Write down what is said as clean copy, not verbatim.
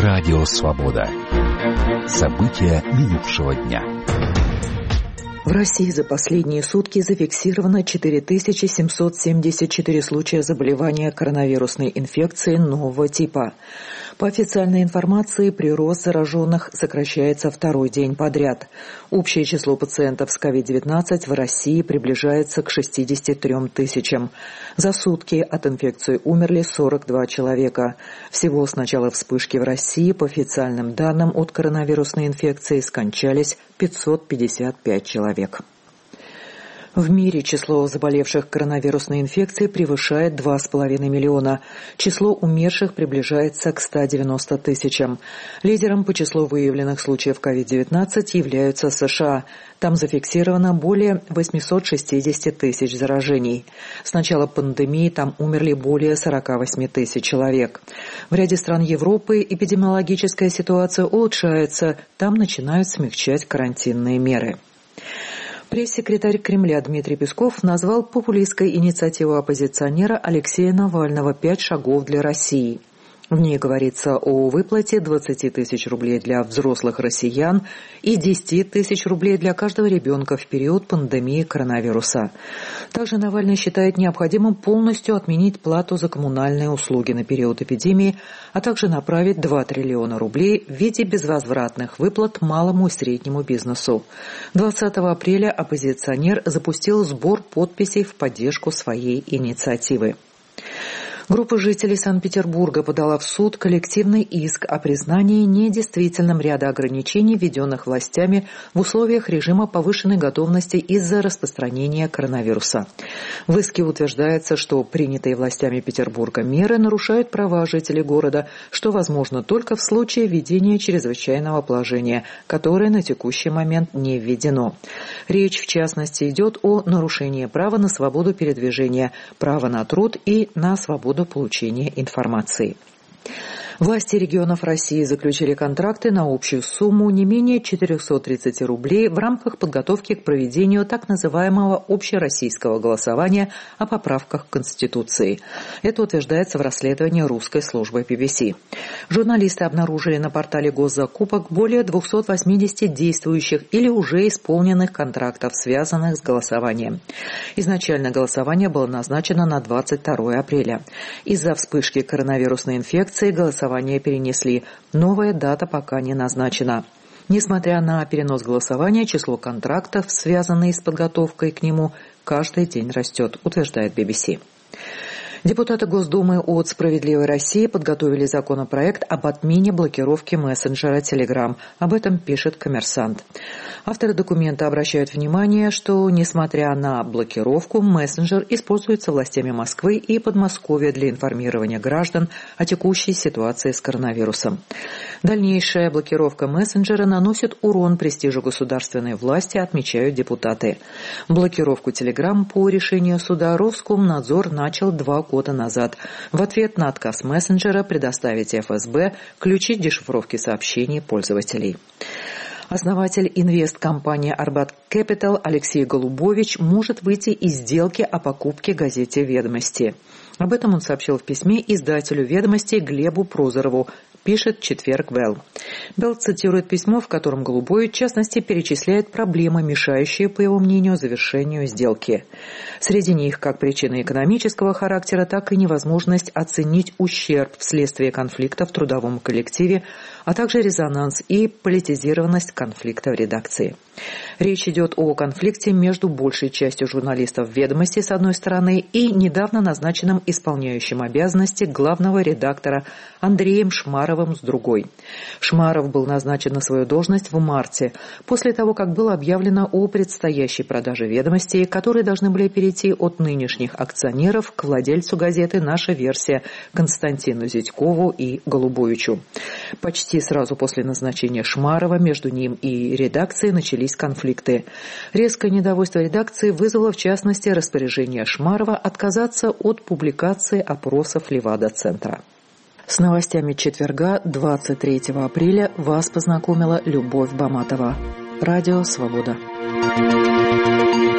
Радио «Свобода». События минувшего дня. В России за последние сутки зафиксировано 4774 случая заболевания коронавирусной инфекцией нового типа. По официальной информации, прирост зараженных сокращается второй день подряд. Общее число пациентов с COVID-19 в России приближается к 63 тысячам. За сутки от инфекции умерли 42 человека. Всего с начала вспышки в России, по официальным данным, от коронавирусной инфекции скончались 555 человек. В мире число заболевших коронавирусной инфекцией превышает 2,5 миллиона. Число умерших приближается к 190 тысячам. Лидером по числу выявленных случаев COVID-19 являются США. Там зафиксировано более 860 тысяч заражений. С начала пандемии там умерли более 48 тысяч человек. В ряде стран Европы эпидемиологическая ситуация улучшается. Там начинают смягчать карантинные меры. Пресс-секретарь Кремля Дмитрий Песков назвал популистской инициативу оппозиционера Алексея Навального «5 шагов для России». В ней говорится о выплате 20 тысяч рублей для взрослых россиян и 10 тысяч рублей для каждого ребенка в период пандемии коронавируса. Также Навальный считает необходимым полностью отменить плату за коммунальные услуги на период эпидемии, а также направить 2 триллиона рублей в виде безвозвратных выплат малому и среднему бизнесу. 20 апреля оппозиционер запустил сбор подписей в поддержку своей инициативы. Группа жителей Санкт-Петербурга подала в суд коллективный иск о признании недействительным ряда ограничений, введенных властями в условиях режима повышенной готовности из-за распространения коронавируса. В иске утверждается, что принятые властями Петербурга меры нарушают права жителей города, что возможно только в случае введения чрезвычайного положения, которое на текущий момент не введено. Речь, в частности, идет о нарушении права на свободу передвижения, права на труд и на свободу получения информации. Власти регионов России заключили контракты на общую сумму не менее 430 рублей в рамках подготовки к проведению так называемого общероссийского голосования о поправках к Конституции. Это утверждается в расследовании русской службы BBC. Журналисты обнаружили на портале госзакупок более 280 действующих или уже исполненных контрактов, связанных с голосованием. Изначально голосование было назначено на 22 апреля. Из-за вспышки коронавирусной инфекции голосование перенесли. Новая дата пока не назначена. Несмотря на перенос голосования, число контрактов, связанных с подготовкой к нему, каждый день растет, утверждает BBC. Депутаты Госдумы от «Справедливой России» подготовили законопроект об отмене блокировки мессенджера Telegram. Об этом пишет «Коммерсант». Авторы документа обращают внимание, что, несмотря на блокировку, мессенджер используется властями Москвы и Подмосковья для информирования граждан о текущей ситуации с коронавирусом. Дальнейшая блокировка мессенджера наносит урон престижу государственной власти, отмечают депутаты. Блокировку Telegram по решению суда Роскомнадзор начал 2 года назад в ответ на отказ мессенджера предоставить ФСБ ключи дешифровки сообщений пользователей. Основатель инвесткомпании «Арбат Кэпитал» Алексей Голубович может выйти из сделки о покупке газете «Ведомости». Об этом он сообщил в письме издателю «Ведомостей» Глебу Прозорову, пишет «Четверг Белл». Белл цитирует письмо, в котором Голубович, в частности, перечисляет проблемы, мешающие, по его мнению, завершению сделки. Среди них как причины экономического характера, так и невозможность оценить ущерб вследствие конфликта в трудовом коллективе, а также резонанс и политизированность конфликта в редакции. Речь идет о конфликте между большей частью журналистов «Ведомости» с одной стороны и недавно назначенным исполняющим обязанности главного редактора Андреем Шмаровым с другой. Шмаров был назначен на свою должность в марте, после того, как было объявлено о предстоящей продаже «Ведомостей», которые должны были перейти от нынешних акционеров к владельцу газеты «Наша версия» Константину Зятькову и Голубовичу. Почти сразу после назначения Шмарова между ним и редакцией начались конфликты. Резкое недовольство редакции вызвало, в частности, распоряжение Шмарова отказаться от публикации опросов Левада-центра. С новостями четверга, 23 апреля, вас познакомила Любовь Баматова. Радио «Свобода».